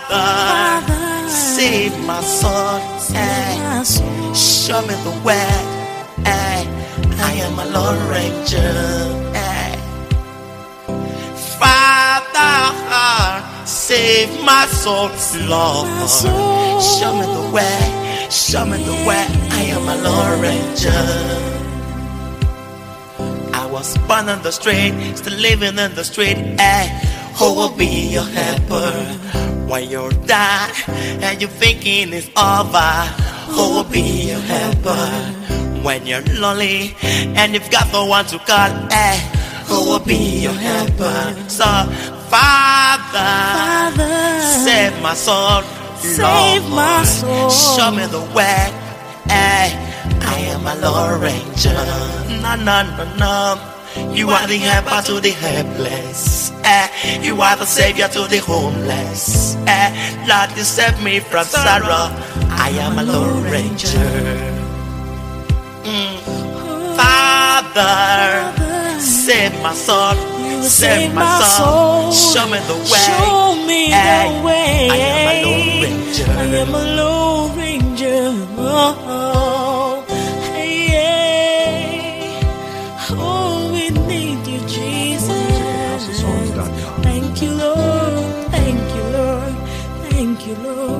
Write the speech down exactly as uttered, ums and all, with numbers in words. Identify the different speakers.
Speaker 1: Father, save my soul. Save my soul. Show me the way. Hey, I am a Lord Ranger. Hey. Father, save my soul, Lord. Show me the way. Show me the way. I am a Lord Ranger. I was born on the street, still living in the street. Hey, who will be your helper when you're down and you're thinking it's over? Who will be your helper when you're lonely and you've got no one to call? Hey, who will be your helper? So, Father, Father, save my soul, save Lord. My soul. Show me the way. Hey, I am a Lord Ranger. No, no, no, no. You are the helper to the helpless. Eh, you are the savior to the homeless. Eh, Lord, you save me from sorrow. I am a Lord Ranger. Mm. Father, save my soul. Save my soul. Show me the way.
Speaker 2: Show me
Speaker 1: eh,
Speaker 2: the way.
Speaker 1: I am a Lord Ranger.
Speaker 2: I am a Lord Ranger. Oh, oh. Oh, we need you, Jesus. Thank you, Lord. Thank you, Lord. Thank you, Lord.